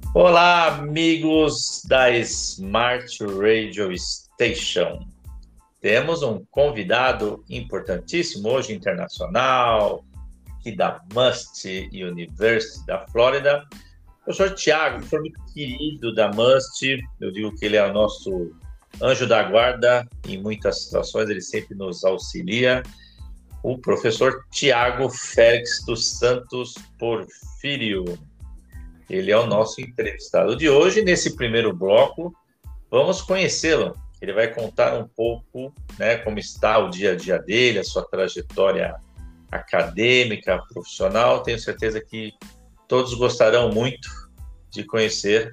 Olá, amigos da Smart Radio Station. Temos um convidado importantíssimo hoje, internacional, aqui da Must University da Flórida, o professor Tiago, professor muito querido da Must. Eu digo que ele é o nosso anjo da guarda em muitas situações, ele sempre nos auxilia. O professor Tiago Félix dos Santos Porfírio. Ele é o nosso entrevistado de hoje. Nesse primeiro bloco, vamos conhecê-lo. Ele vai contar um pouco, né, como está o dia a dia dele, a sua trajetória acadêmica, profissional. Tenho certeza que todos gostarão muito de conhecer,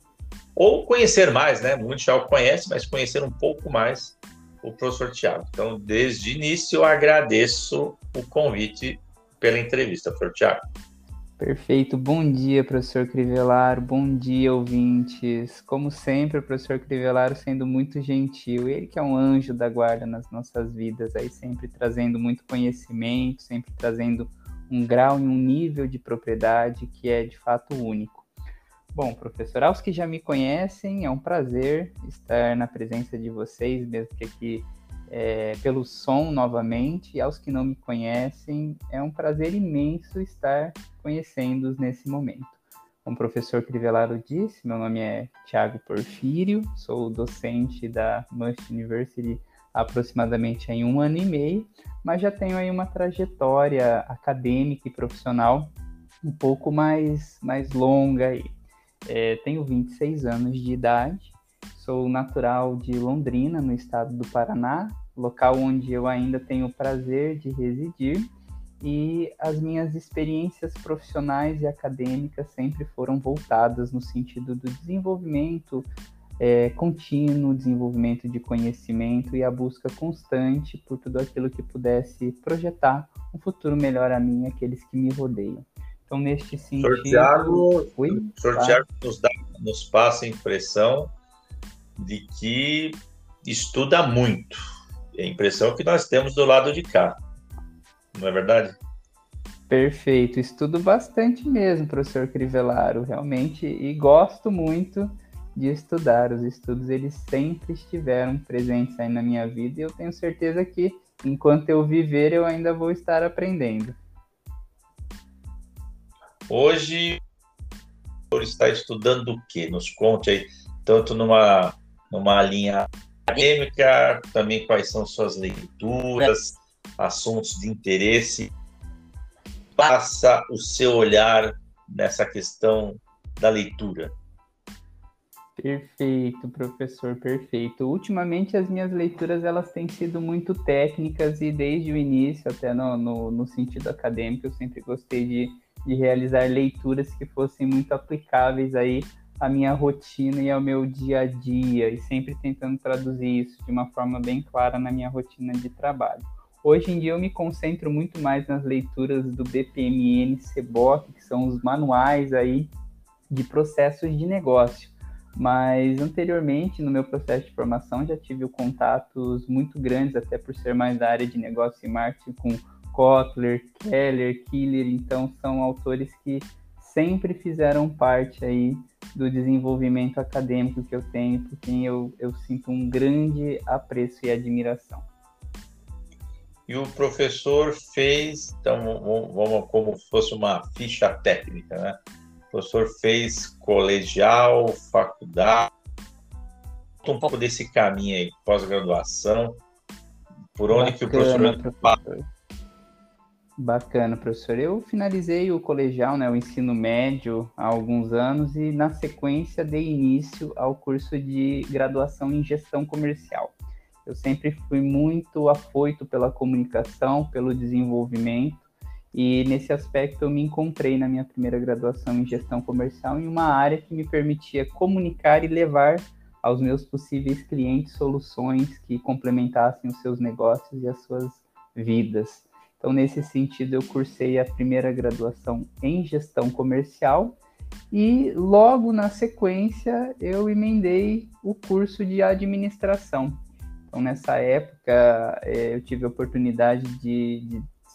ou conhecer mais, né? Muitos já o conhecem, mas conhecer um pouco mais o professor Tiago. Então, desde o início, eu agradeço o convite pela entrevista, professor Tiago. Perfeito. Bom dia, professor Crivellaro. Bom dia, ouvintes. Como sempre, o professor Crivellaro sendo muito gentil. Ele que é um anjo da guarda nas nossas vidas, aí sempre trazendo muito conhecimento, sempre trazendo um grau e um nível de propriedade que é de fato único. Bom, professor, aos que já me conhecem, é um prazer estar na presença de vocês, mesmo que aqui pelo som novamente, e aos que não me conhecem, é um prazer imenso estar conhecendo-os nesse momento. Como o professor Crivellaro disse, meu nome é Tiago Porfírio, sou docente da Must University há aproximadamente aí 1 ano e meio, mas já tenho aí uma trajetória acadêmica e profissional um pouco mais longa aí. Tenho 26 anos de idade, sou natural de Londrina, no estado do Paraná, local onde eu ainda tenho o prazer de residir, e as minhas experiências profissionais e acadêmicas sempre foram voltadas no sentido do desenvolvimento contínuo, desenvolvimento de conhecimento e a busca constante por tudo aquilo que pudesse projetar um futuro melhor a mim e àqueles que me rodeiam. Então, neste sentido... O professor Tiago nos passa a impressão de que estuda muito. É a impressão que nós temos do lado de cá. Não é verdade? Perfeito. Estudo bastante mesmo, professor Crivellaro, realmente, e gosto muito de estudar. Os estudos, eles sempre estiveram presentes aí na minha vida e eu tenho certeza que, enquanto eu viver, eu ainda vou estar aprendendo. Hoje, o senhor está estudando o quê? Nos conte aí, tanto numa linha acadêmica, também quais são suas leituras, assuntos de interesse. Passa o seu olhar nessa questão da leitura. Perfeito, professor, perfeito. Ultimamente as minhas leituras elas têm sido muito técnicas e desde o início, até no sentido acadêmico, eu sempre gostei de realizar leituras que fossem muito aplicáveis aí à minha rotina e ao meu dia a dia, e sempre tentando traduzir isso de uma forma bem clara na minha rotina de trabalho. Hoje em dia eu me concentro muito mais nas leituras do BPMN, CBOC, que são os manuais aí de processos de negócio. Mas anteriormente, no meu processo de formação, já tive contatos muito grandes, até por ser mais da área de negócio e marketing, com Kotler, Keller, Killer. Então são autores que sempre fizeram parte aí do desenvolvimento acadêmico que eu tenho, por quem eu sinto um grande apreço e admiração. E o professor fez, então, vamos como se fosse uma ficha técnica, né? O professor fez colegial, faculdade, um pouco desse caminho aí, pós-graduação, por onde que o professor... Bacana, professor. Eu finalizei o colegial, né, o ensino médio, há alguns anos e, na sequência, dei início ao curso de graduação em gestão comercial. Eu sempre fui muito afoito pela comunicação, pelo desenvolvimento, e nesse aspecto eu me encontrei na minha primeira graduação em gestão comercial em uma área que me permitia comunicar e levar aos meus possíveis clientes soluções que complementassem os seus negócios e as suas vidas. Então, nesse sentido, eu cursei a primeira graduação em gestão comercial e logo na sequência eu emendei o curso de administração. Então, nessa época, eu tive a oportunidade de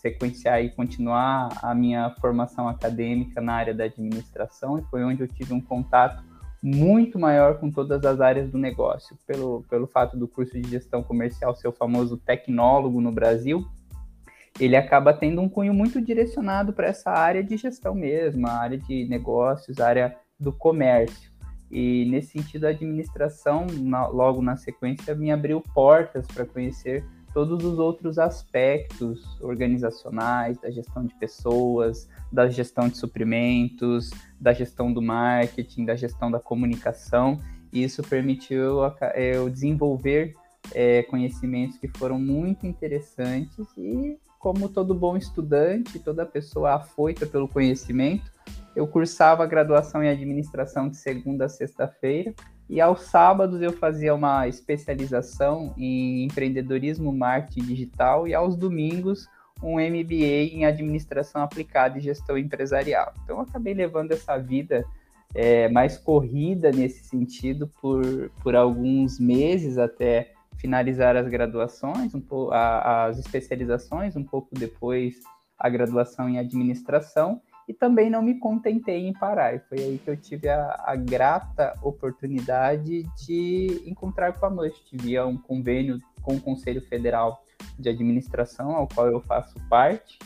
sequenciar e continuar a minha formação acadêmica na área da administração, e foi onde eu tive um contato muito maior com todas as áreas do negócio, pelo fato do curso de gestão comercial ser o famoso tecnólogo no Brasil. Ele acaba tendo um cunho muito direcionado para essa área de gestão mesmo, a área de negócios, a área do comércio. E, nesse sentido, a administração, logo na sequência, me abriu portas para conhecer todos os outros aspectos organizacionais, da gestão de pessoas, da gestão de suprimentos, da gestão do marketing, da gestão da comunicação. E isso permitiu eu desenvolver conhecimentos que foram muito interessantes e, como todo bom estudante, toda pessoa afoita pelo conhecimento, eu cursava a graduação em administração de segunda a sexta-feira, e aos sábados eu fazia uma especialização em empreendedorismo, marketing digital, e aos domingos um MBA em administração aplicada e gestão empresarial. Então eu acabei levando essa vida mais corrida nesse sentido por alguns meses até finalizar as graduações, as especializações, um pouco depois a graduação em administração, e também não me contentei em parar. E foi aí que eu tive a grata oportunidade de encontrar com a Must, via um convênio com o Conselho Federal de Administração, ao qual eu faço parte,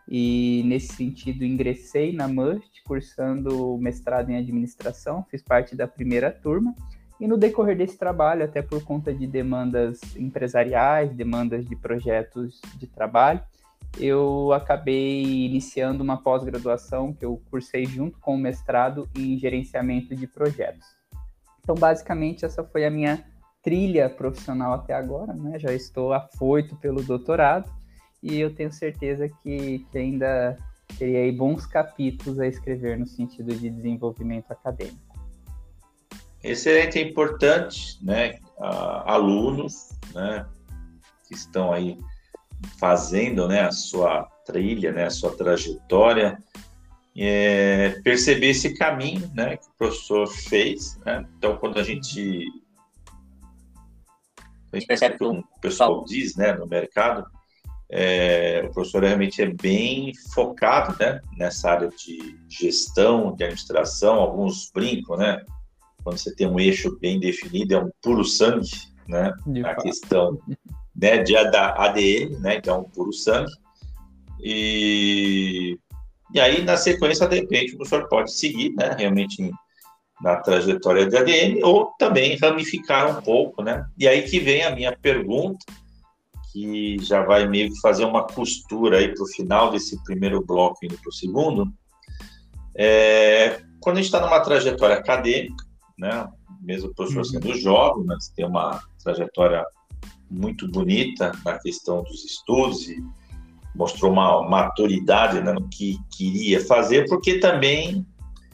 e nesse sentido ingressei na Must, cursando o mestrado em administração, fiz parte da primeira turma, e no decorrer desse trabalho, até por conta de demandas empresariais, demandas de projetos de trabalho, eu acabei iniciando uma pós-graduação que eu cursei junto com o mestrado em gerenciamento de projetos. Então, basicamente, essa foi a minha trilha profissional até agora, né? Já estou afoito pelo doutorado e eu tenho certeza que ainda teria aí bons capítulos a escrever no sentido de desenvolvimento acadêmico. Excelente, é importante, né? Alunos, né, que estão aí fazendo, né, a sua trilha, né, a sua trajetória, perceber esse caminho, né, que o professor fez, né? Então, quando a gente percebe que o pessoal diz, né, no mercado, o professor realmente é bem focado, né, nessa área de gestão, de administração. Alguns brincam, né, quando você tem um eixo bem definido, é um puro sangue, né, a questão, né, da ADM, né, então puro sangue, e aí na sequência, de repente, o professor pode seguir, né, realmente na trajetória de ADM, ou também ramificar um pouco, né, e aí que vem a minha pergunta, que já vai meio que fazer uma costura aí para o final desse primeiro bloco indo para o segundo. Quando a gente está numa trajetória acadêmica, né, mesmo o professor sendo jovem, mas tem uma trajetória muito bonita na questão dos estudos e mostrou uma maturidade, né, no que queria fazer, porque também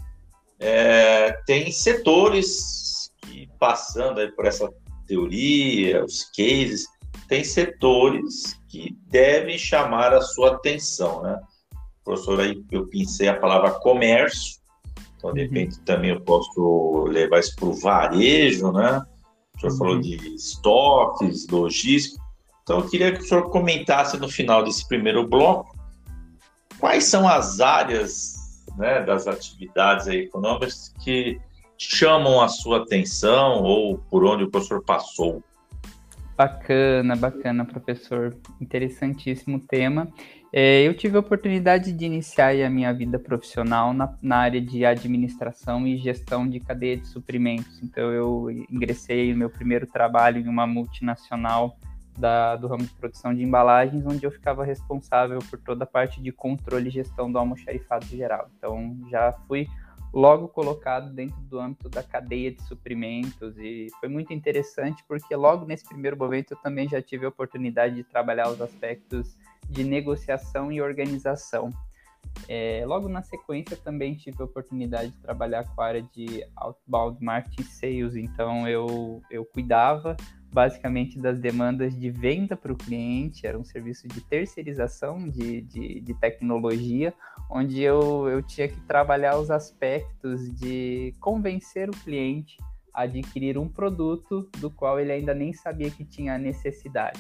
tem setores que, passando aí por essa teoria, os cases, tem setores que devem chamar a sua atenção, né? Professor, aí eu pensei a palavra comércio, então de repente também eu posso levar isso para o varejo, né? O senhor falou de estoques, logística. Então, eu queria que o senhor comentasse no final desse primeiro bloco quais são as áreas, né, das atividades aí econômicas que chamam a sua atenção ou por onde o professor passou. Bacana, professor. Interessantíssimo tema. Eu tive a oportunidade de iniciar a minha vida profissional na área de administração e gestão de cadeia de suprimentos. Então, eu ingressei no meu primeiro trabalho em uma multinacional do ramo de produção de embalagens, onde eu ficava responsável por toda a parte de controle e gestão do almoxarifado geral. Então, já fui logo colocado dentro do âmbito da cadeia de suprimentos, e foi muito interessante porque logo nesse primeiro momento eu também já tive a oportunidade de trabalhar os aspectos de negociação e organização. Logo na sequência também tive a oportunidade de trabalhar com a área de outbound marketing sales, então eu cuidava basicamente das demandas de venda para o cliente. Era um serviço de terceirização de tecnologia, onde eu tinha que trabalhar os aspectos de convencer o cliente a adquirir um produto do qual ele ainda nem sabia que tinha necessidade.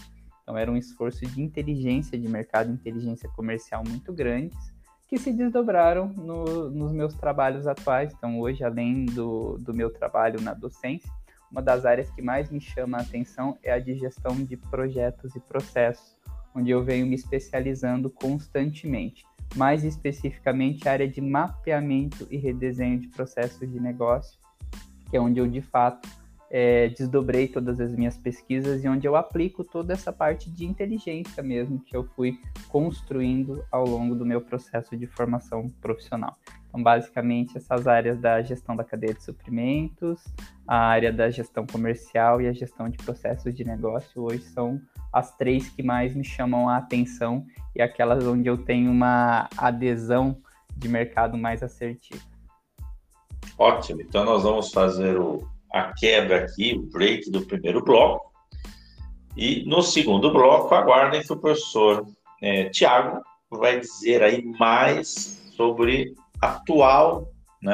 Então, era um esforço de inteligência de mercado, inteligência comercial muito grandes, que se desdobraram nos meus trabalhos atuais. Então, hoje, além do meu trabalho na docência, uma das áreas que mais me chama a atenção é a de gestão de projetos e processos, onde eu venho me especializando constantemente. Mais especificamente, a área de mapeamento e redesenho de processos de negócio, que é onde eu, de fato, desdobrei todas as minhas pesquisas e onde eu aplico toda essa parte de inteligência mesmo que eu fui construindo ao longo do meu processo de formação profissional. Então, basicamente, essas áreas da gestão da cadeia de suprimentos, a área da gestão comercial e a gestão de processos de negócio hoje são as 3 que mais me chamam a atenção e aquelas onde eu tenho uma adesão de mercado mais assertiva. Ótimo, então nós vamos fazer a quebra aqui, o break do primeiro bloco. E no segundo bloco, aguardem que o professor Tiago vai dizer aí mais sobre a atual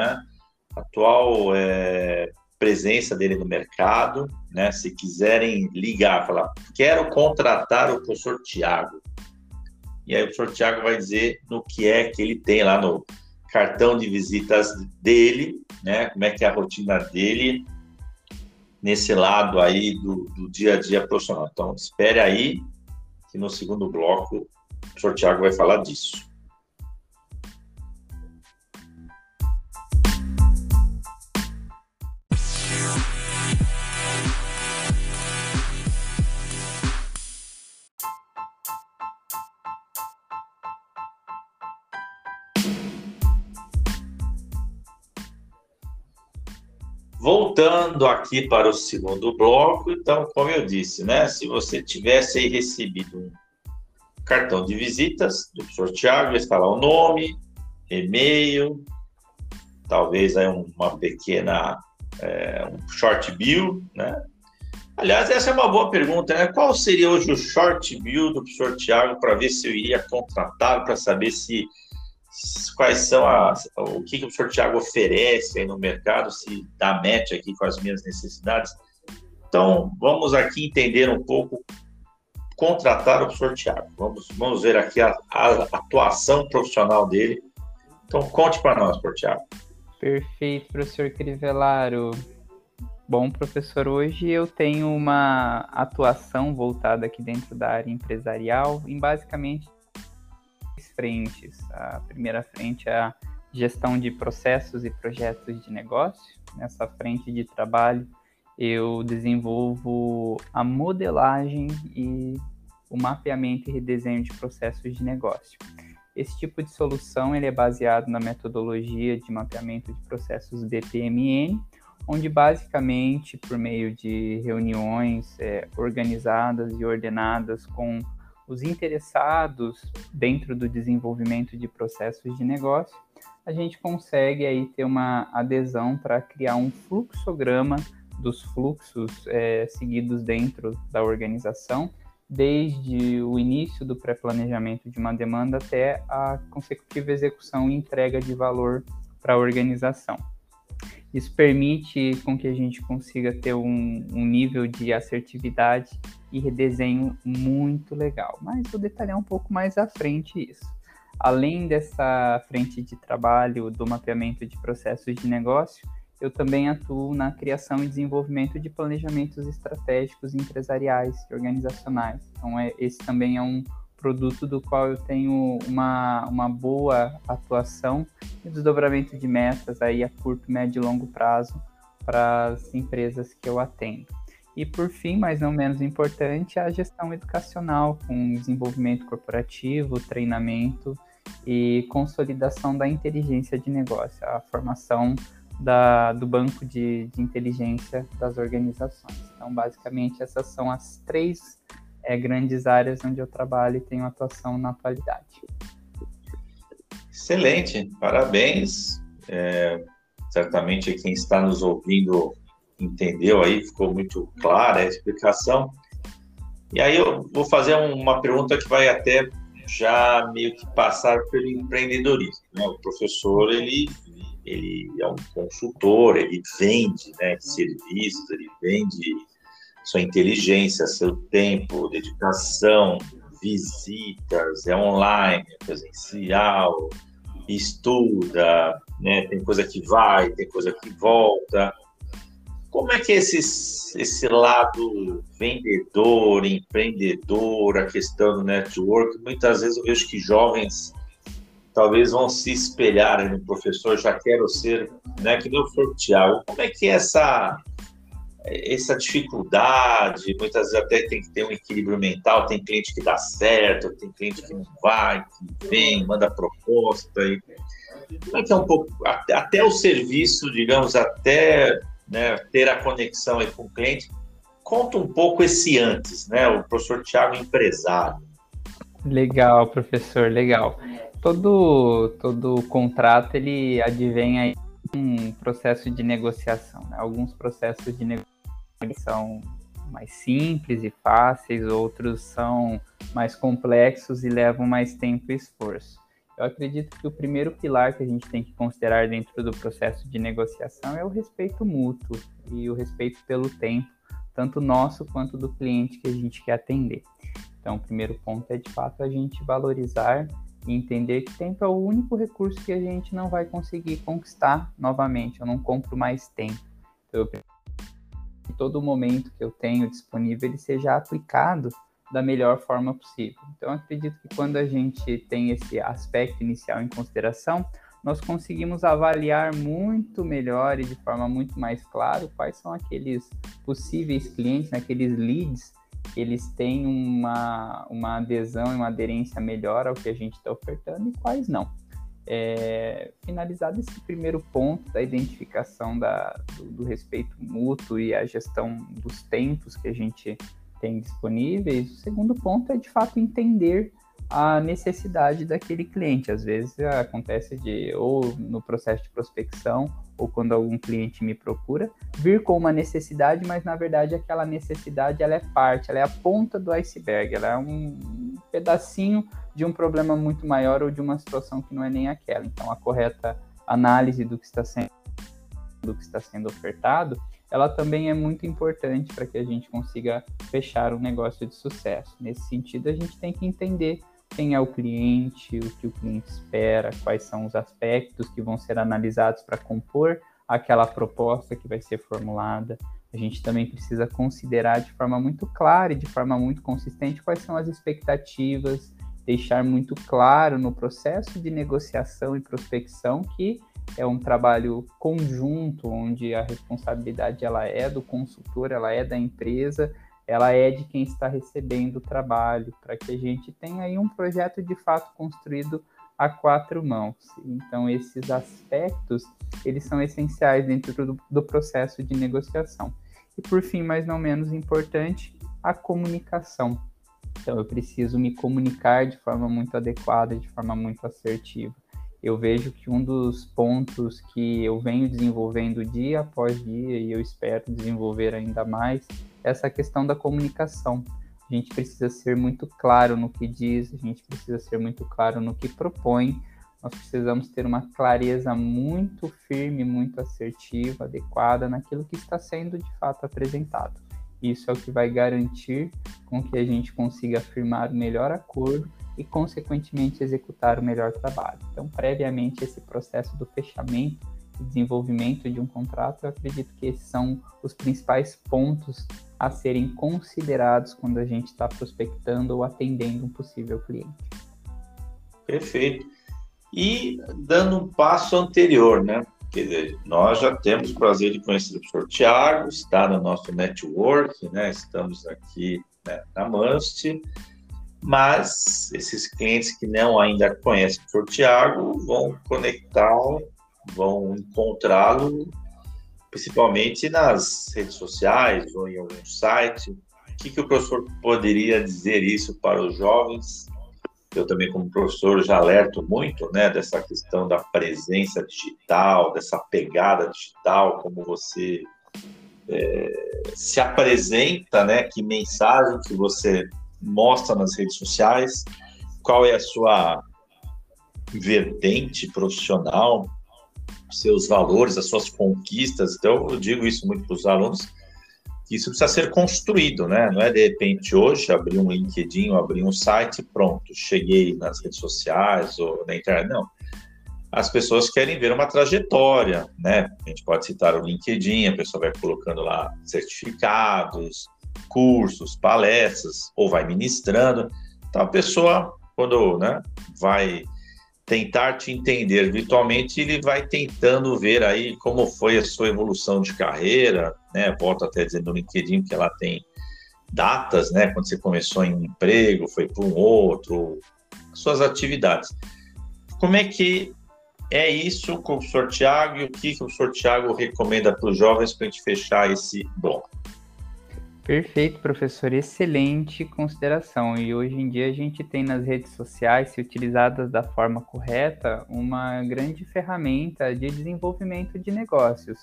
presença dele no mercado, né? Se quiserem ligar, falar, quero contratar o professor Tiago. E aí o professor Tiago vai dizer no que é que ele tem lá no cartão de visitas dele, né? Como é que é a rotina dele nesse lado aí do dia a dia profissional. Então, espere aí que no segundo bloco o professor Tiago vai falar disso. Voltando aqui para o segundo bloco, então, como eu disse, né? Se você tivesse aí recebido um cartão de visitas do professor Tiago, ia falar o nome, e-mail, talvez aí uma pequena, um short bill, né? Aliás, essa é uma boa pergunta, né? Qual seria hoje o short bill do professor Tiago para ver se eu iria contratá-lo, para saber quais são o que o professor Tiago oferece aí no mercado, se dá match aqui com as minhas necessidades. Então, vamos aqui entender um pouco, contratar o professor Tiago. Vamos ver aqui a atuação profissional dele. Então, conte para nós, professor Tiago. Perfeito, professor Crivellaro. Bom, professor, hoje eu tenho uma atuação voltada aqui dentro da área empresarial em basicamente frentes. A primeira frente é a gestão de processos e projetos de negócio. Nessa frente de trabalho, eu desenvolvo a modelagem e o mapeamento e redesenho de processos de negócio. Esse tipo de solução ele é baseado na metodologia de mapeamento de processos BPMN, onde basicamente, por meio de reuniões organizadas e ordenadas com os interessados dentro do desenvolvimento de processos de negócio, a gente consegue aí ter uma adesão para criar um fluxograma dos fluxos seguidos dentro da organização, desde o início do pré-planejamento de uma demanda até a consecutiva execução e entrega de valor para a organização. Isso permite com que a gente consiga ter um nível de assertividade e redesenho muito legal. Mas vou detalhar um pouco mais à frente isso. Além dessa frente de trabalho do mapeamento de processos de negócio, eu também atuo na criação e desenvolvimento de planejamentos estratégicos empresariais e organizacionais. Então, esse também é um produto do qual eu tenho uma boa atuação e desdobramento de metas aí a curto, médio e longo prazo para as empresas que eu atendo. E por fim, mas não menos importante, a gestão educacional, com desenvolvimento corporativo, treinamento e consolidação da inteligência de negócio, a formação do banco de inteligência das organizações. Então, basicamente, essas são as 3 grandes áreas onde eu trabalho e tenho atuação na atualidade. Excelente, parabéns. Certamente quem está nos ouvindo entendeu aí, ficou muito clara a explicação. E aí eu vou fazer uma pergunta que vai até já meio que passar pelo empreendedorismo, né? O professor, ele é um consultor, ele vende, né, serviços, ele vende sua inteligência, seu tempo, dedicação, visitas, é online, é presencial, estuda, né? Tem coisa que vai, tem coisa que volta. Como é que é esse lado vendedor, empreendedor, a questão do network? Muitas vezes eu vejo que jovens talvez vão se espelhar no professor, já quero ser, né, que nem o professor Tiago. Como é que é essa dificuldade? Muitas vezes até tem que ter um equilíbrio mental, tem cliente que dá certo, tem cliente que não vai, que vem, manda proposta. Como é que é um pouco, até o serviço, digamos, até, né, ter a conexão aí com o cliente? Conta um pouco esse antes, né? O professor Tiago, empresário. Legal, professor, legal. Todo contrato, ele advém aí de um processo de negociação, né? Alguns processos de negociação são mais simples e fáceis, outros são mais complexos e levam mais tempo e esforço. Eu acredito que o primeiro pilar que a gente tem que considerar dentro do processo de negociação é o respeito mútuo e o respeito pelo tempo, tanto nosso quanto do cliente que a gente quer atender. Então, o primeiro ponto é, de fato, a gente valorizar e entender que tempo é o único recurso que a gente não vai conseguir conquistar novamente. Eu não compro mais tempo. Então, eu preciso que todo momento que eu tenho disponível ele seja aplicado da melhor forma possível. Então, eu acredito que quando a gente tem esse aspecto inicial em consideração, nós conseguimos avaliar muito melhor e de forma muito mais clara quais são aqueles possíveis clientes, aqueles leads, que eles têm uma adesão e uma aderência melhor ao que a gente está ofertando e quais não. Finalizado esse primeiro ponto da identificação do respeito mútuo e a gestão dos tempos que a gente tem disponíveis, o segundo ponto é, de fato, entender a necessidade daquele cliente. Às vezes acontece ou no processo de prospecção, ou quando algum cliente me procura, vir com uma necessidade, mas na verdade aquela necessidade ela é a ponta do iceberg, ela é um pedacinho de um problema muito maior ou de uma situação que não é nem aquela. Então a correta análise do que está sendo ofertado, ela também é muito importante para que a gente consiga fechar um negócio de sucesso. Nesse sentido, a gente tem que entender quem é o cliente, o que o cliente espera, quais são os aspectos que vão ser analisados para compor aquela proposta que vai ser formulada. A gente também precisa considerar de forma muito clara e de forma muito consistente quais são as expectativas, deixar muito claro no processo de negociação e prospecção que é um trabalho conjunto, onde a responsabilidade ela é do consultor, ela é da empresa, ela é de quem está recebendo o trabalho, para que a gente tenha aí um projeto de fato construído a quatro mãos. Então, esses aspectos, eles são essenciais dentro do processo de negociação. E, por fim, mas não menos importante, a comunicação. Então, eu preciso me comunicar de forma muito adequada, de forma muito assertiva. Eu vejo que um dos pontos que eu venho desenvolvendo dia após dia, e eu espero desenvolver ainda mais, é essa questão da comunicação. A gente precisa ser muito claro no que diz, a gente precisa ser muito claro no que propõe, nós precisamos ter uma clareza muito firme, muito assertiva, adequada naquilo que está sendo de fato apresentado. Isso é o que vai garantir com que a gente consiga firmar o melhor acordo e, consequentemente, executar o melhor trabalho. Então, previamente, esse processo do fechamento e desenvolvimento de um contrato, eu acredito que esses são os principais pontos a serem considerados quando a gente está prospectando ou atendendo um possível cliente. Perfeito. E dando um passo anterior, né? Quer dizer, nós já temos o prazer de conhecer o professor Tiago, está no nosso network, né? Estamos aqui, né, na Must, mas esses clientes que não ainda conhecem o professor Tiago vão conectá-lo, vão encontrá-lo principalmente nas redes sociais ou em algum site. O que o professor poderia dizer isso para os jovens? Eu também, como professor, já alerto muito, né, dessa questão da presença digital, dessa pegada digital, como você se apresenta, né, que mensagem que você mostra nas redes sociais, qual é a sua vertente profissional, seus valores, as suas conquistas. Então, eu digo isso muito para os alunos, isso precisa ser construído, né? Não é de repente hoje abrir um LinkedIn ou abrir um site, pronto, cheguei nas redes sociais ou na internet. Não. As pessoas querem ver uma trajetória, né? A gente pode citar o LinkedIn, a pessoa vai colocando lá certificados, cursos, palestras, ou vai ministrando. Então, a pessoa, quando, né, vai tentar te entender virtualmente, ele vai tentando ver aí como foi a sua evolução de carreira, né? Volto até dizendo no LinkedIn que ela tem datas, né? Quando você começou em um emprego, foi para um outro, suas atividades. Como é que é isso com o professor Tiago e o que o professor Tiago recomenda para os jovens para a gente fechar esse bloco? Perfeito, professor. Excelente consideração. E hoje em dia a gente tem nas redes sociais, se utilizadas da forma correta, uma grande ferramenta de desenvolvimento de negócios.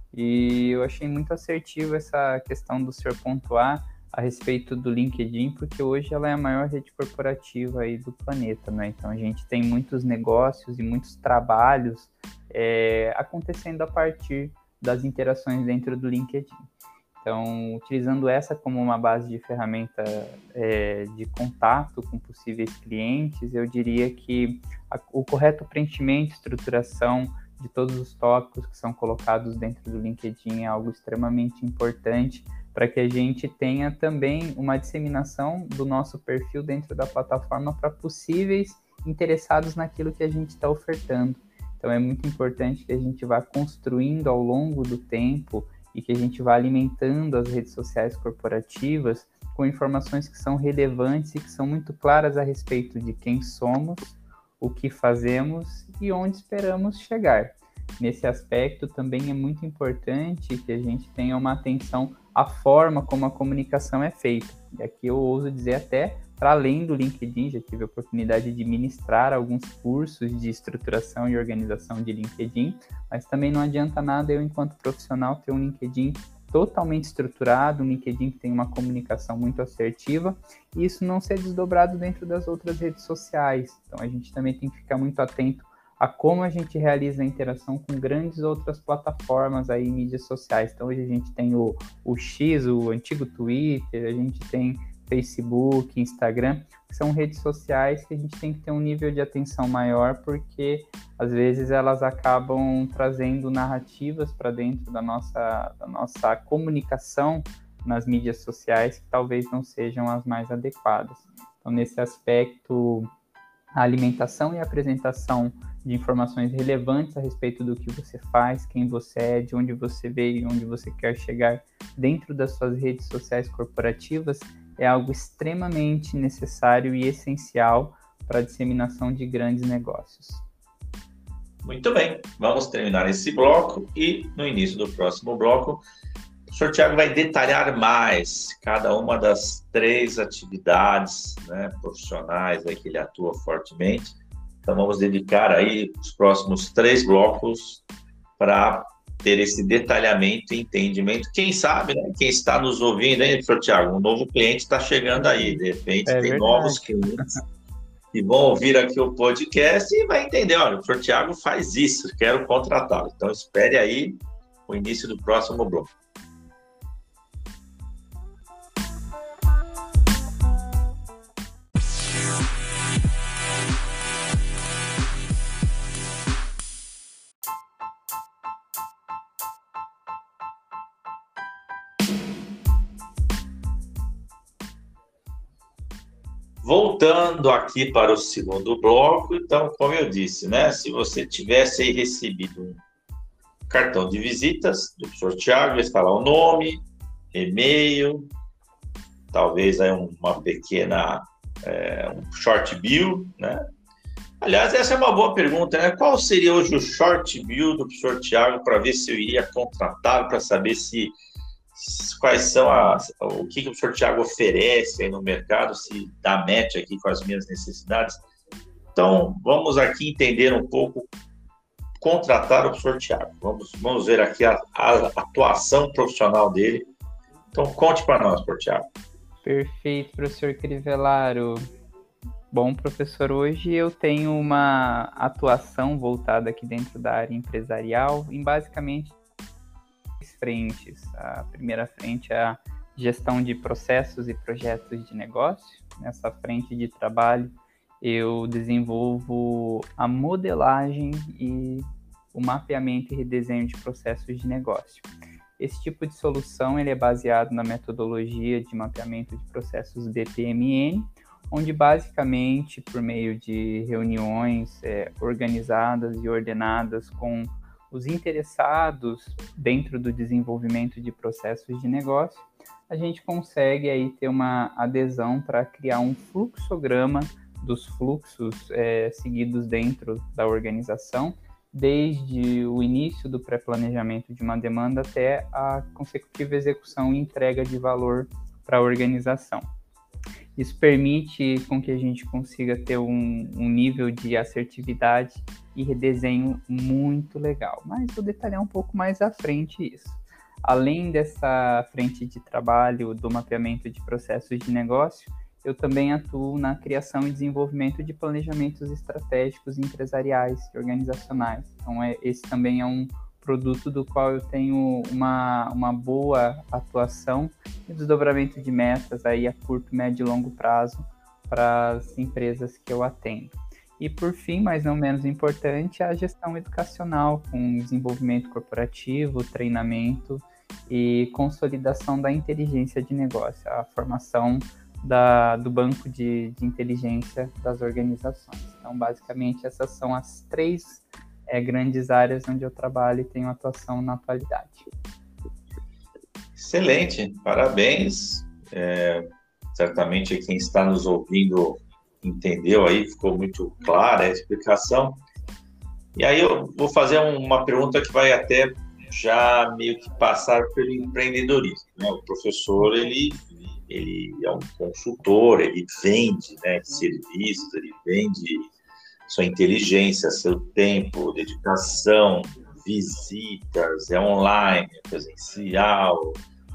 E eu achei muito assertivo essa questão do senhor pontuar a respeito do LinkedIn, porque hoje ela é a maior rede corporativa aí do planeta, né? Então a gente tem muitos negócios e muitos trabalhos acontecendo a partir das interações dentro do LinkedIn. Então, utilizando essa como uma base de ferramenta de contato com possíveis clientes, eu diria que o correto preenchimento e estruturação de todos os tópicos que são colocados dentro do LinkedIn é algo extremamente importante para que a gente tenha também uma disseminação do nosso perfil dentro da plataforma para possíveis interessados naquilo que a gente está ofertando. Então, é muito importante que a gente vá construindo ao longo do tempo e que a gente vá alimentando as redes sociais corporativas com informações que são relevantes e que são muito claras a respeito de quem somos, o que fazemos e onde esperamos chegar. Nesse aspecto, também é muito importante que a gente tenha uma atenção à forma como a comunicação é feita. E aqui eu ouso dizer até para além do LinkedIn, já tive a oportunidade de ministrar alguns cursos de estruturação e organização de LinkedIn, mas também não adianta nada eu, enquanto profissional, ter um LinkedIn totalmente estruturado, um LinkedIn que tem uma comunicação muito assertiva, e isso não ser desdobrado dentro das outras redes sociais. Então, a gente também tem que ficar muito atento a como a gente realiza a interação com grandes outras plataformas aí, mídias sociais. Então, hoje a gente tem o X, o antigo Twitter, a gente tem Facebook, Instagram, que são redes sociais que a gente tem que ter um nível de atenção maior, porque às vezes elas acabam trazendo narrativas para dentro da nossa comunicação nas mídias sociais que talvez não sejam as mais adequadas. Então, nesse aspecto, a alimentação e a apresentação de informações relevantes a respeito do que você faz, quem você é, de onde você veio e onde você quer chegar dentro das suas redes sociais corporativas é algo extremamente necessário e essencial para a disseminação de grandes negócios. Muito bem, vamos terminar esse bloco e no início do próximo bloco, o professor Tiago vai detalhar mais cada uma das 3 atividades, né, profissionais aí que ele atua fortemente. Então vamos dedicar aí os próximos 3 blocos para ter esse detalhamento e entendimento. Quem sabe, né? Quem está nos ouvindo, hein, professor Tiago? Um novo cliente está chegando aí, de repente tem verdade. Novos clientes que vão ouvir aqui o podcast e vai entender, olha, o professor Tiago faz isso, quero contratá-lo. Então espere aí o início do próximo bloco. Voltando aqui para o segundo bloco, então, como eu disse, né? Se você tivesse aí recebido um cartão de visitas do professor Tiago, está lá o nome, e-mail, talvez aí uma pequena, um short bill, né? Aliás, essa é uma boa pergunta, né? Qual seria hoje o short bill do professor Tiago para ver se eu iria contratá-lo, para saber quais são o que o professor Tiago oferece aí no mercado, se dá match aqui com as minhas necessidades. Então, vamos aqui entender um pouco, contratar o professor Tiago. Vamos ver aqui a atuação profissional dele. Então, conte para nós, professor Tiago. Perfeito, professor Crivellaro. Bom, professor, hoje eu tenho uma atuação voltada aqui dentro da área empresarial em basicamente frentes. A primeira frente é a gestão de processos e projetos de negócio. Nessa frente de trabalho, eu desenvolvo a modelagem e o mapeamento e redesenho de processos de negócio. Esse tipo de solução ele é baseado na metodologia de mapeamento de processos BPMN, onde basicamente, por meio de reuniões organizadas e ordenadas com os interessados dentro do desenvolvimento de processos de negócio, a gente consegue aí ter uma adesão para criar um fluxograma dos fluxos seguidos dentro da organização, desde o início do pré-planejamento de uma demanda até a consecutiva execução e entrega de valor para a organização. Isso permite com que a gente consiga ter um nível de assertividade e redesenho muito legal, mas vou detalhar um pouco mais à frente isso. Além dessa frente de trabalho do mapeamento de processos de negócio, eu também atuo na criação e desenvolvimento de planejamentos estratégicos empresariais e organizacionais. Então, esse também é um produto do qual eu tenho uma boa atuação e desdobramento de metas aí a curto, médio e longo prazo para as empresas que eu atendo. E, por fim, mas não menos importante, a gestão educacional, com desenvolvimento corporativo, treinamento e consolidação da inteligência de negócio, a formação do banco de inteligência das organizações. Então, basicamente, essas são as três grandes áreas onde eu trabalho e tenho atuação na atualidade. Excelente, parabéns. Certamente quem está nos ouvindo entendeu aí, ficou muito clara a explicação. E aí eu vou fazer uma pergunta que vai até já meio que passar pelo empreendedorismo, né? O professor, ele é um consultor, ele vende, né, serviços, ele vende sua inteligência, seu tempo, dedicação, visitas, é online, é presencial,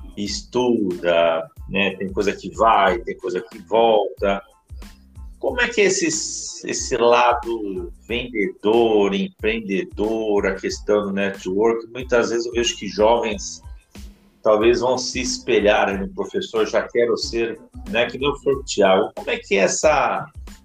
estuda, né, tem coisa que vai, tem coisa que volta. Como é que é esse lado vendedor, empreendedor, a questão do network? Muitas vezes eu vejo que jovens talvez vão se espelhar no professor, já quero ser, né, que nem o professor Tiago. Como é que é essa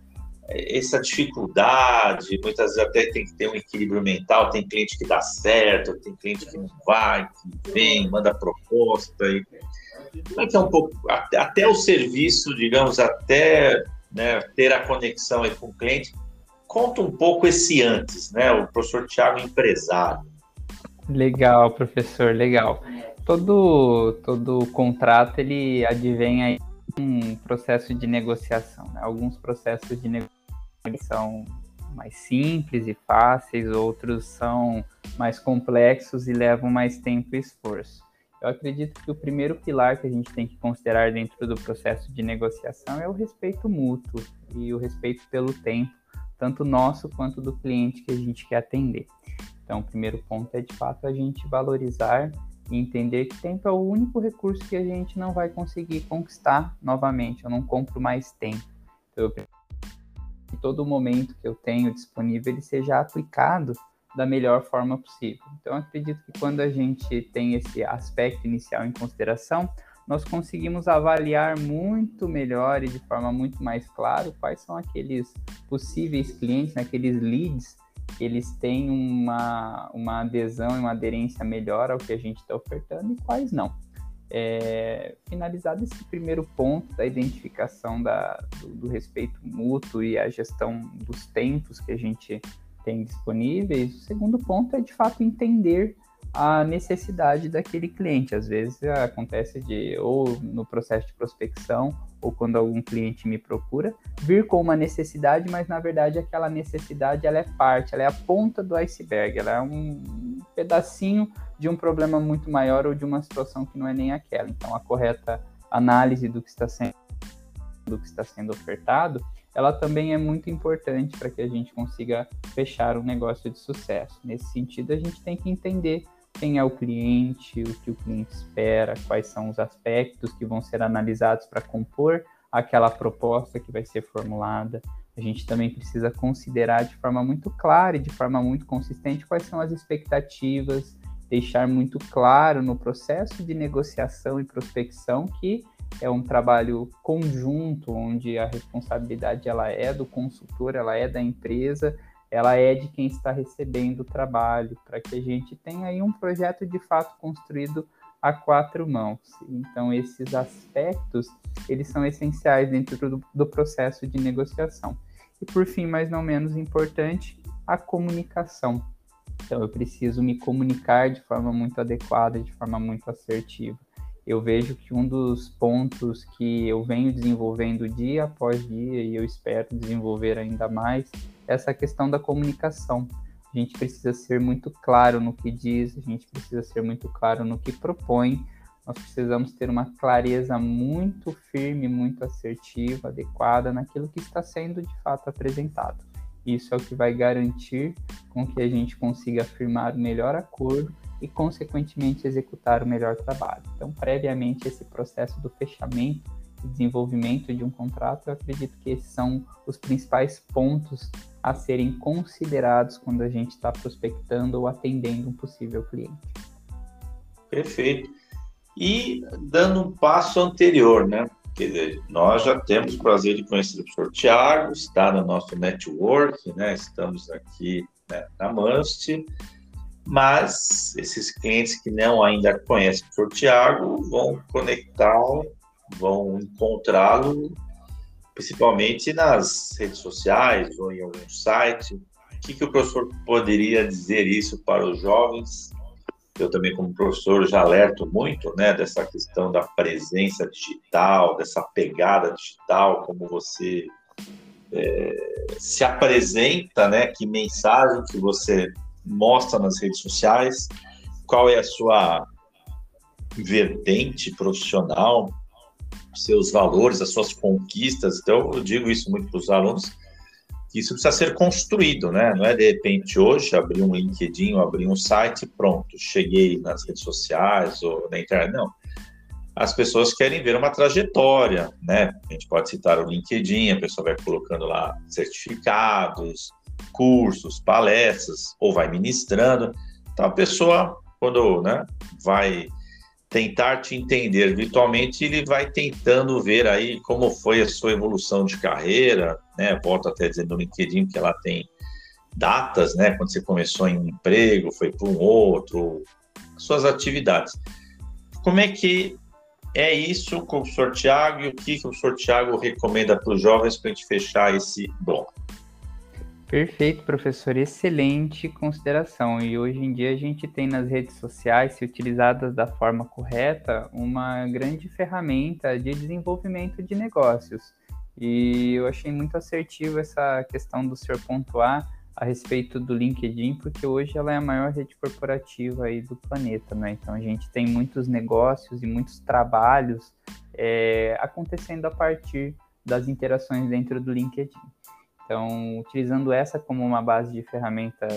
dificuldade? Muitas vezes até tem que ter um equilíbrio mental, tem cliente que dá certo, tem cliente que não vai, que vem, manda proposta. Como é que é um pouco, até o serviço, digamos, até, né, ter a conexão aí com o cliente? Conta um pouco esse antes, né, o professor Tiago empresário. Legal, professor, legal. Todo contrato, ele advém aí um processo de negociação, né? Alguns processos de negociação são mais simples e fáceis, outros são mais complexos e levam mais tempo e esforço. Eu acredito que o primeiro pilar que a gente tem que considerar dentro do processo de negociação é o respeito mútuo e o respeito pelo tempo, tanto nosso quanto do cliente que a gente quer atender. Então, o primeiro ponto é, de fato, a gente valorizar e entender que tempo é o único recurso que a gente não vai conseguir conquistar novamente. Eu não compro mais tempo. Então, eu preciso que todo momento que eu tenho disponível ele seja aplicado da melhor forma possível. Então, eu acredito que quando a gente tem esse aspecto inicial em consideração, nós conseguimos avaliar muito melhor e de forma muito mais clara quais são aqueles possíveis clientes, aqueles leads, eles têm uma adesão e uma aderência melhor ao que a gente está ofertando e quais não. Finalizado esse primeiro ponto da identificação do respeito mútuo e a gestão dos tempos que a gente tem disponíveis, o segundo ponto é, de fato, entender a necessidade daquele cliente. Às vezes acontece ou no processo de prospecção, ou quando algum cliente me procura, vir com uma necessidade, mas na verdade aquela necessidade ela é a ponta do iceberg, ela é um pedacinho de um problema muito maior ou de uma situação que não é nem aquela. Então a correta análise do que está sendo ofertado, ela também é muito importante para que a gente consiga fechar um negócio de sucesso. Nesse sentido, a gente tem que entender quem é o cliente, o que o cliente espera, quais são os aspectos que vão ser analisados para compor aquela proposta que vai ser formulada. A gente também precisa considerar de forma muito clara e de forma muito consistente quais são as expectativas deixar muito claro no processo de negociação e prospecção que é um trabalho conjunto, onde a responsabilidade ela é do consultor, ela é da empresa, ela é de quem está recebendo o trabalho, para que a gente tenha aí um projeto de fato construído a quatro mãos. Então, esses aspectos, eles são essenciais dentro do processo de negociação. E, por fim, mas não menos importante, a comunicação. Então, eu preciso me comunicar de forma muito adequada, de forma muito assertiva. Eu vejo que um dos pontos que eu venho desenvolvendo dia após dia, e eu espero desenvolver ainda mais, é essa questão da comunicação. A gente precisa ser muito claro no que diz, a gente precisa ser muito claro no que propõe, nós precisamos ter uma clareza muito firme, muito assertiva, adequada naquilo que está sendo de fato apresentado. Isso é o que vai garantir com que a gente consiga afirmar o melhor acordo e, consequentemente, executar o melhor trabalho. Então, previamente, esse processo do fechamento e desenvolvimento de um contrato, eu acredito que esses são os principais pontos a serem considerados quando a gente está prospectando ou atendendo um possível cliente. Perfeito. E dando um passo anterior, né? Quer dizer, nós já temos o prazer de conhecer o professor Thiago, está no nosso network, né? Estamos aqui, né, na Must, mas esses clientes que não ainda conhecem o professor Thiago vão conectá-lo, vão encontrá-lo, principalmente nas redes sociais ou em algum site. O que o professor poderia dizer isso para os jovens? Eu também, como professor, já alerto muito, né, dessa questão da presença digital, dessa pegada digital, como você se apresenta, né, que mensagem que você mostra nas redes sociais, qual é a sua vertente profissional, seus valores, as suas conquistas. Então, eu digo isso muito para os alunos, que isso precisa ser construído, né? Não é de repente hoje abrir um LinkedIn, abrir um site, pronto, cheguei nas redes sociais ou na internet. Não. As pessoas querem ver uma trajetória, né? A gente pode citar o LinkedIn, a pessoa vai colocando lá certificados, cursos, palestras, ou vai ministrando. Então, a pessoa, quando, né, vai tentar te entender virtualmente, ele vai tentando ver aí como foi a sua evolução de carreira, né? Volto até dizendo no LinkedIn que ela tem datas, né? Quando você começou em um emprego, foi para um outro, suas atividades. Como é que é isso com o professor Thiago e o que o professor Thiago recomenda para os jovens para a gente fechar esse bloco? Perfeito, professor. Excelente consideração. E hoje em dia a gente tem nas redes sociais, se utilizadas da forma correta, uma grande ferramenta de desenvolvimento de negócios. E eu achei muito assertivo essa questão do senhor pontuar a respeito do LinkedIn, porque hoje ela é a maior rede corporativa aí do planeta, né? Então a gente tem muitos negócios e muitos trabalhos acontecendo a partir das interações dentro do LinkedIn. Então, utilizando essa como uma base de ferramenta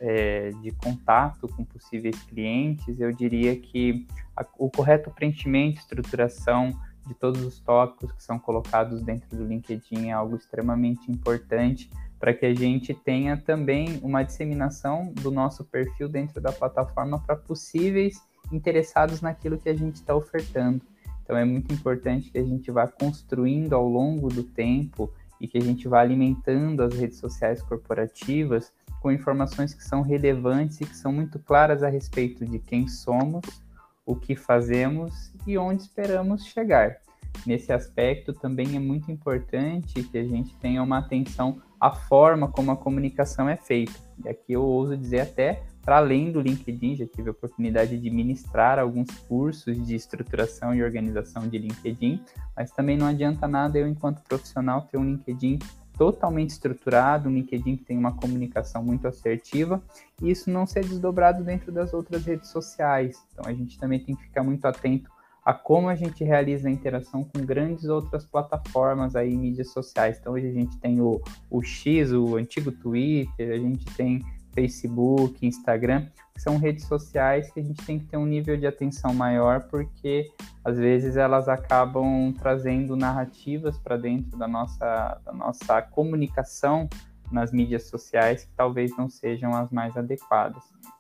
de contato com possíveis clientes, eu diria que o correto preenchimento e estruturação de todos os tópicos que são colocados dentro do LinkedIn é algo extremamente importante para que a gente tenha também uma disseminação do nosso perfil dentro da plataforma para possíveis interessados naquilo que a gente está ofertando. Então, é muito importante que a gente vá construindo ao longo do tempo e que a gente vá alimentando as redes sociais corporativas com informações que são relevantes e que são muito claras a respeito de quem somos, o que fazemos e onde esperamos chegar. Nesse aspecto, também é muito importante que a gente tenha uma atenção à forma como a comunicação é feita. E aqui eu ouso dizer até para além do LinkedIn, já tive a oportunidade de ministrar alguns cursos de estruturação e organização de LinkedIn, mas também não adianta nada eu, enquanto profissional, ter um LinkedIn totalmente estruturado, um LinkedIn que tem uma comunicação muito assertiva, e isso não ser desdobrado dentro das outras redes sociais. Então, a gente também tem que ficar muito atento a como a gente realiza a interação com grandes outras plataformas aí, mídias sociais. Então, hoje a gente tem o X, o antigo Twitter, a gente tem Facebook, Instagram, que são redes sociais que a gente tem que ter um nível de atenção maior, porque às vezes elas acabam trazendo narrativas para dentro da nossa comunicação nas mídias sociais que talvez não sejam as mais adequadas.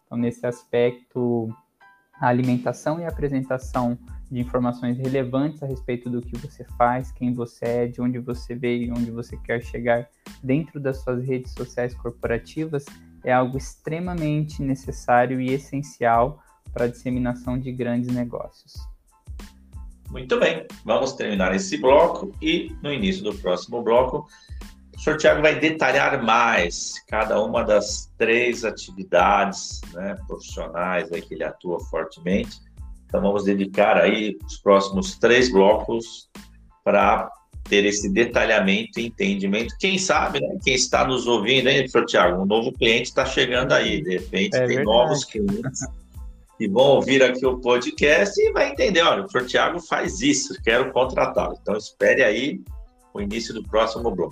Então, nesse aspecto, a alimentação e a apresentação de informações relevantes a respeito do que você faz, quem você é, de onde você veio e onde você quer chegar dentro das suas redes sociais corporativas é algo extremamente necessário e essencial para a disseminação de grandes negócios. Muito bem, vamos terminar esse bloco e no início do próximo bloco, o professor Tiago vai detalhar mais cada uma das 3 atividades, né, profissionais aí que ele atua fortemente. Então vamos dedicar aí os próximos 3 blocos para ter esse detalhamento e entendimento. Quem sabe, né, quem está nos ouvindo, hein, professor Tiago, um novo cliente está chegando aí, de repente tem verdade. Novos clientes que vão ouvir aqui o podcast e vai entender, olha, o professor Tiago faz isso, quero contratá-lo. Então, espere aí o início do próximo bloco.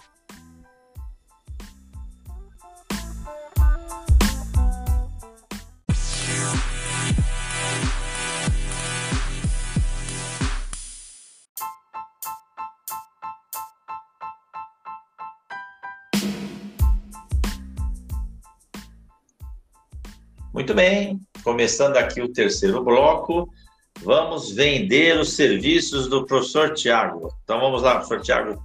Muito bem, começando aqui o terceiro bloco, vamos vender os serviços do professor Tiago. Então vamos lá, professor Tiago,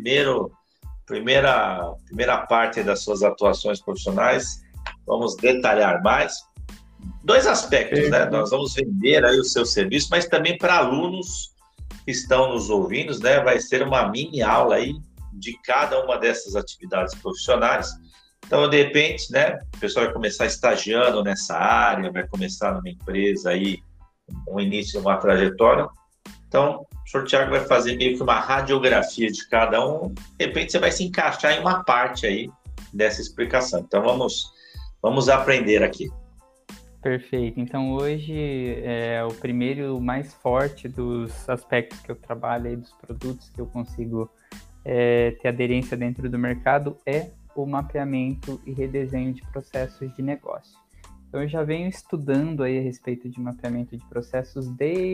primeira parte das suas atuações profissionais, vamos detalhar mais. 2 aspectos, né? Nós vamos vender aí o seu serviço, mas também para alunos que estão nos ouvindo, né? Vai ser uma mini aula aí de cada uma dessas atividades profissionais. Então, de repente, né, o pessoal vai começar estagiando nessa área, vai começar numa empresa aí, um início de uma trajetória. Então, o professor Tiago vai fazer meio que uma radiografia de cada um. De repente, você vai se encaixar em uma parte aí dessa explicação. Então, vamos aprender aqui. Perfeito. Então, hoje, o primeiro mais forte dos aspectos que eu trabalho aí, dos produtos que eu consigo ter aderência dentro do mercado é o mapeamento e redesenho de processos de negócio. Então, eu já venho estudando aí a respeito de mapeamento de processos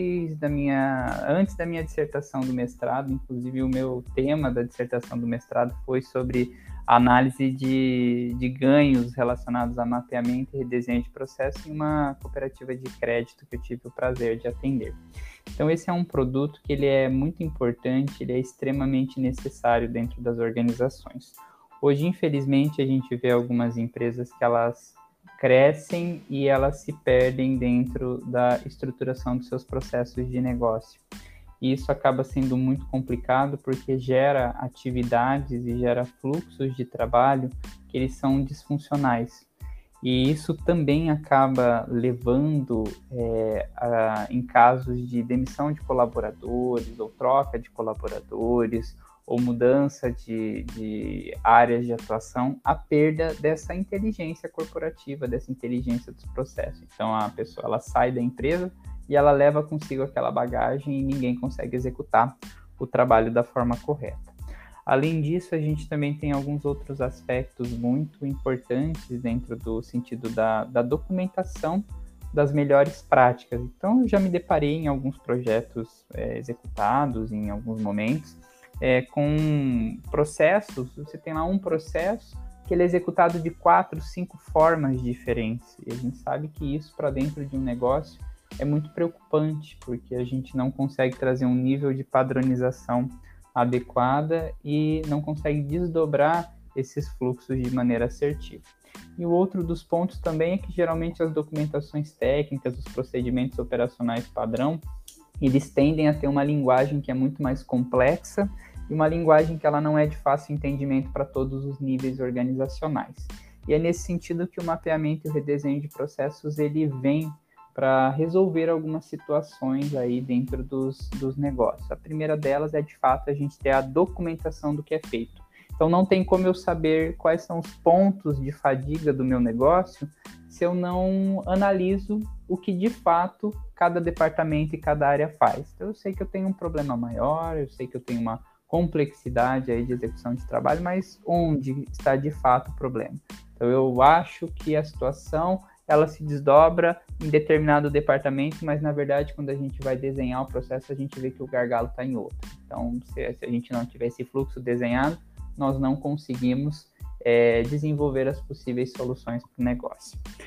antes da minha dissertação do mestrado. Inclusive, o meu tema da dissertação do mestrado foi sobre a análise de ganhos relacionados a mapeamento e redesenho de processos em uma cooperativa de crédito que eu tive o prazer de atender. Então, esse é um produto que ele é muito importante, ele é extremamente necessário dentro das organizações. Hoje, infelizmente, a gente vê algumas empresas que elas crescem e elas se perdem dentro da estruturação dos seus processos de negócio. E isso acaba sendo muito complicado porque gera atividades e gera fluxos de trabalho que eles são disfuncionais. E isso também acaba levando, em casos de demissão de colaboradores ou troca de colaboradores, ou mudança de áreas de atuação, a perda dessa inteligência corporativa, dessa inteligência dos processos. Então, a pessoa ela sai da empresa e ela leva consigo aquela bagagem e ninguém consegue executar o trabalho da forma correta. Além disso, a gente também tem alguns outros aspectos muito importantes dentro do sentido da documentação das melhores práticas. Então, eu já me deparei em alguns projetos executados em alguns momentos, com processos. Você tem lá um processo que ele é executado de 4, 5 formas diferentes. E a gente sabe que isso para dentro de um negócio é muito preocupante, porque a gente não consegue trazer um nível de padronização adequada e não consegue desdobrar esses fluxos de maneira assertiva. E o outro dos pontos também é que geralmente as documentações técnicas, os procedimentos operacionais padrão, eles tendem a ter uma linguagem que é muito mais complexa e uma linguagem que ela não é de fácil entendimento para todos os níveis organizacionais. E é nesse sentido que o mapeamento e o redesenho de processos ele vem para resolver algumas situações aí dentro dos negócios. A primeira delas é, de fato, a gente ter a documentação do que é feito. Então, não tem como eu saber quais são os pontos de fadiga do meu negócio se eu não analiso o que, de fato, cada departamento e cada área faz. Então, eu sei que eu tenho um problema maior, eu sei que eu tenho uma complexidade aí de execução de trabalho, mas onde está, de fato, o problema? Então, eu acho que a situação ela se desdobra em determinado departamento, mas, na verdade, quando a gente vai desenhar o processo, a gente vê que o gargalo está em outro. Então, se a gente não tiver esse fluxo desenhado, nós não conseguimos desenvolver as possíveis soluções para o negócio.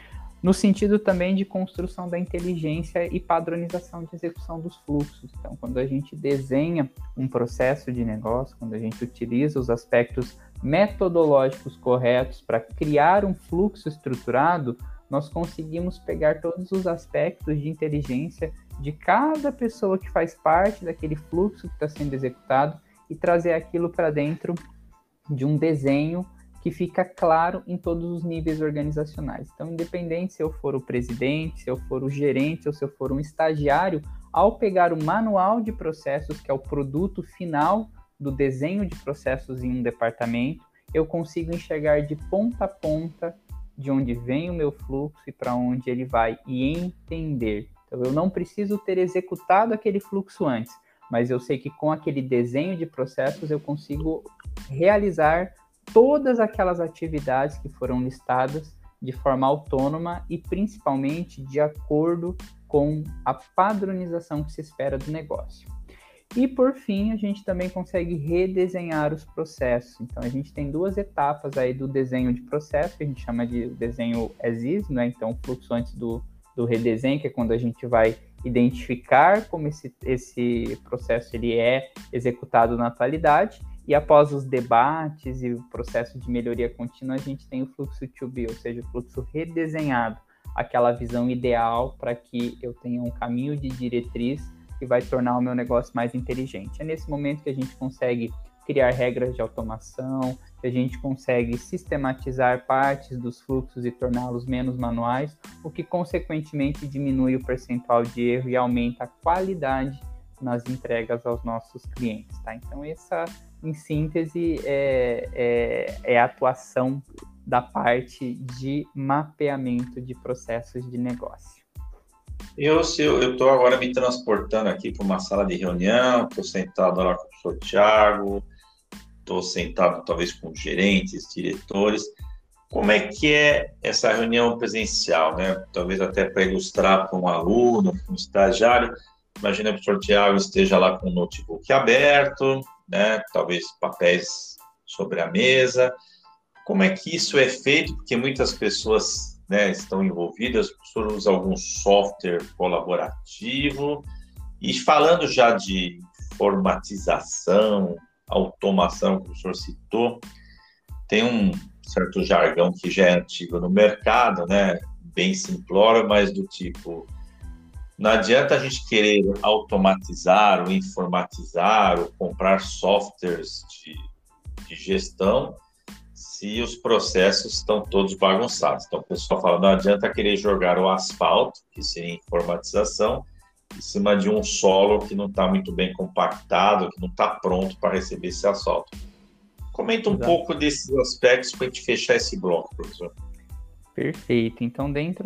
no sentido também de construção da inteligência e padronização de execução dos fluxos. Então, quando a gente desenha um processo de negócio, quando a gente utiliza os aspectos metodológicos corretos para criar um fluxo estruturado, nós conseguimos pegar todos os aspectos de inteligência de cada pessoa que faz parte daquele fluxo que está sendo executado e trazer aquilo para dentro de um desenho que fica claro em todos os níveis organizacionais. Então, independente se eu for o presidente, se eu for o gerente ou se eu for um estagiário, ao pegar o manual de processos, que é o produto final do desenho de processos em um departamento, eu consigo enxergar de ponta a ponta de onde vem o meu fluxo e para onde ele vai, e entender. Então, eu não preciso ter executado aquele fluxo antes, mas eu sei que com aquele desenho de processos eu consigo realizar todas aquelas atividades que foram listadas de forma autônoma e principalmente de acordo com a padronização que se espera do negócio. E por fim, a gente também consegue redesenhar os processos. Então, a gente tem duas etapas aí do desenho de processo, que a gente chama de desenho as is, né? Então, o fluxo antes do redesenho, que é quando a gente vai identificar como esse processo ele é executado na atualidade. E após os debates e o processo de melhoria contínua, a gente tem o fluxo to be, ou seja, o fluxo redesenhado, aquela visão ideal para que eu tenha um caminho de diretriz que vai tornar o meu negócio mais inteligente. É nesse momento que a gente consegue criar regras de automação, que a gente consegue sistematizar partes dos fluxos e torná-los menos manuais, o que consequentemente diminui o percentual de erro e aumenta a qualidade nas entregas aos nossos clientes, tá? Então, essa, em síntese, é a atuação da parte de mapeamento de processos de negócio. Eu estou agora me transportando aqui para uma sala de reunião, estou sentado lá com o professor Thiago, estou sentado talvez com gerentes, diretores. Como é que é essa reunião presencial, né? Talvez até para ilustrar para um aluno, para um estagiário. Imagina que o professor Thiago esteja lá com o notebook aberto, né? Talvez papéis sobre a mesa. Como é que isso é feito? Porque muitas pessoas, né, estão envolvidas, o professor usa algum software colaborativo. E falando já de formatização, automação, que o professor citou, tem um certo jargão que já é antigo no mercado, né? Bem simplório, mas do tipo... Não adianta a gente querer automatizar ou informatizar ou comprar softwares de gestão se os processos estão todos bagunçados. Então, o pessoal fala, não adianta querer jogar o asfalto, que seria informatização, em cima de um solo que não está muito bem compactado, que não está pronto para receber esse asfalto. Comenta um pouco desses aspectos para a gente fechar esse bloco, professor. Perfeito. Então, dentro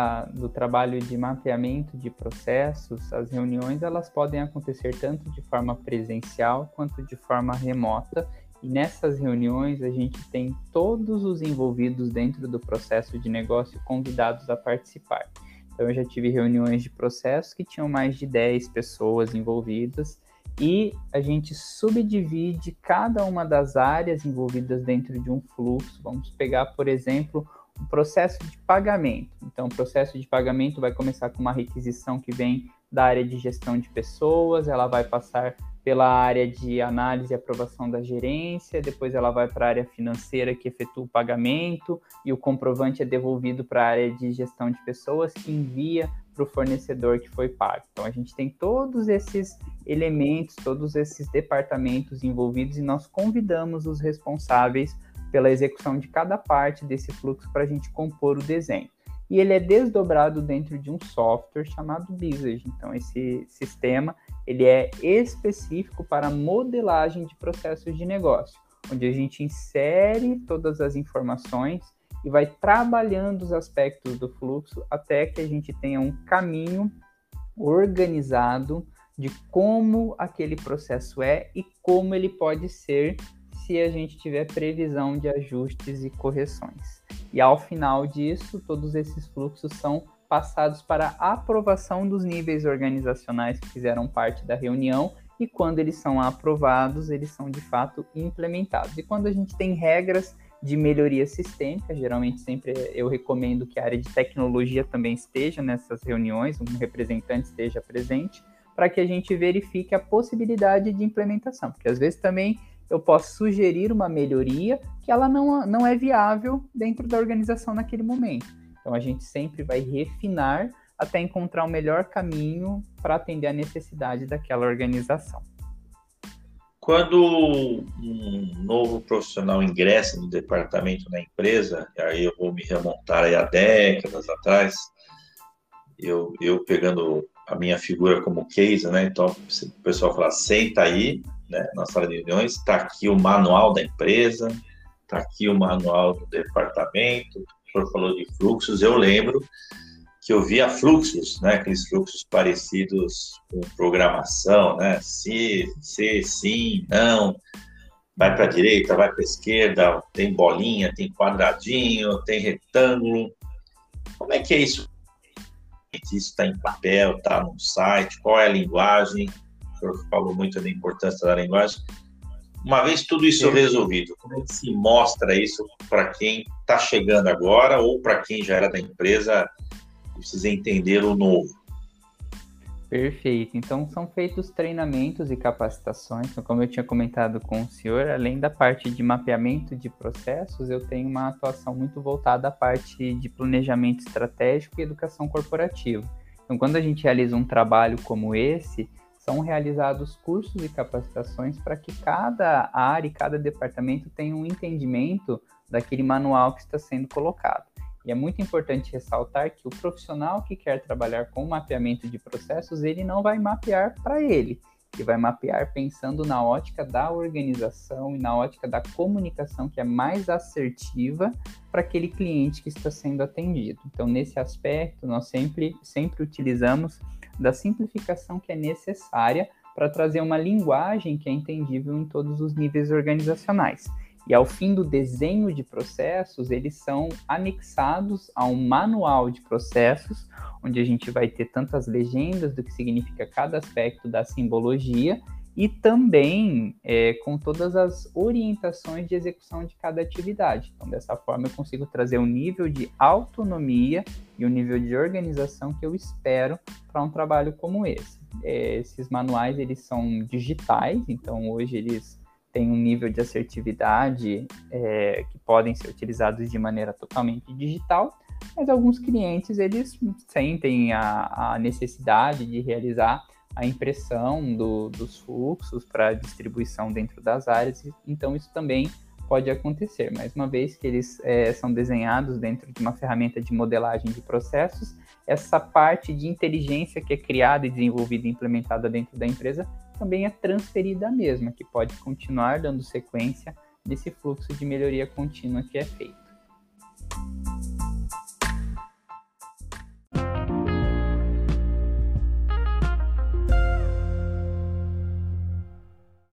do trabalho de mapeamento de processos, as reuniões elas podem acontecer tanto de forma presencial quanto de forma remota. E nessas reuniões a gente tem todos os envolvidos dentro do processo de negócio convidados a participar. Então, eu já tive reuniões de processos que tinham mais de 10 pessoas envolvidas e a gente subdivide cada uma das áreas envolvidas dentro de um fluxo. Vamos pegar, por exemplo, o processo de pagamento. Então, o processo de pagamento vai começar com uma requisição que vem da área de gestão de pessoas, ela vai passar pela área de análise e aprovação da gerência, depois ela vai para a área financeira que efetua o pagamento e o comprovante é devolvido para a área de gestão de pessoas que envia para o fornecedor que foi pago. Então, a gente tem todos esses elementos, todos esses departamentos envolvidos e nós convidamos os responsáveis pela execução de cada parte desse fluxo para a gente compor o desenho. E ele é desdobrado dentro de um software chamado Visage. Então, esse sistema ele é específico para modelagem de processos de negócio, onde a gente insere todas as informações e vai trabalhando os aspectos do fluxo até que a gente tenha um caminho organizado de como aquele processo é e como ele pode ser se a gente tiver previsão de ajustes e correções. E ao final disso, todos esses fluxos são passados para a aprovação dos níveis organizacionais que fizeram parte da reunião e quando eles são aprovados, eles são de fato implementados. E quando a gente tem regras de melhoria sistêmica. Geralmente sempre eu recomendo que a área de tecnologia também esteja nessas reuniões, um representante esteja presente, para que a gente verifique a possibilidade de implementação, porque às vezes também eu posso sugerir uma melhoria que ela não é viável dentro da organização naquele momento. Então a gente sempre vai refinar até encontrar o melhor caminho para atender a necessidade daquela organização. Quando um novo profissional ingressa no departamento da empresa, aí eu vou me remontar aí a décadas atrás, eu pegando a minha figura como case, né? Então, o pessoal fala, senta aí, né, na sala de reuniões, está aqui o manual da empresa, está aqui o manual do departamento, o senhor falou de fluxos, eu lembro que eu via fluxos, né, aqueles fluxos parecidos com programação, né, se, sim, não, vai para a direita, vai para a esquerda, tem bolinha, tem quadradinho, tem retângulo. Como é que é isso? Isso está em papel, está no site, qual é a linguagem? O senhor falou muito da importância da linguagem. Uma vez tudo isso resolvido, como é que se mostra isso para quem está chegando agora ou para quem já era da empresa e precisa entender o novo? Perfeito. Então, são feitos treinamentos e capacitações. Então, como eu tinha comentado com o senhor, além da parte de mapeamento de processos, eu tenho uma atuação muito voltada à parte de planejamento estratégico e educação corporativa. Então, quando a gente realiza um trabalho como esse, são realizados cursos e capacitações para que cada área e cada departamento tenha um entendimento daquele manual que está sendo colocado. E é muito importante ressaltar que o profissional que quer trabalhar com mapeamento de processos, ele não vai mapear para ele vai mapear pensando na ótica da organização e na ótica da comunicação que é mais assertiva para aquele cliente que está sendo atendido. Então, nesse aspecto, nós sempre utilizamos da simplificação que é necessária para trazer uma linguagem que é entendível em todos os níveis organizacionais. E ao fim do desenho de processos, eles são anexados a um manual de processos, onde a gente vai ter tantas legendas do que significa cada aspecto da simbologia e também com todas as orientações de execução de cada atividade. Então, dessa forma, eu consigo trazer um nível de autonomia e um nível de organização que eu espero para um trabalho como esse. Esses manuais, eles são digitais, então hoje eles têm um nível de assertividade que podem ser utilizados de maneira totalmente digital, mas alguns clientes, eles sentem a necessidade de realizar a impressão dos fluxos para distribuição dentro das áreas, então isso também pode acontecer, mas uma vez que eles são desenhados dentro de uma ferramenta de modelagem de processos, essa parte de inteligência que é criada e desenvolvida e implementada dentro da empresa também é transferida à mesma, que pode continuar dando sequência nesse fluxo de melhoria contínua que é feito.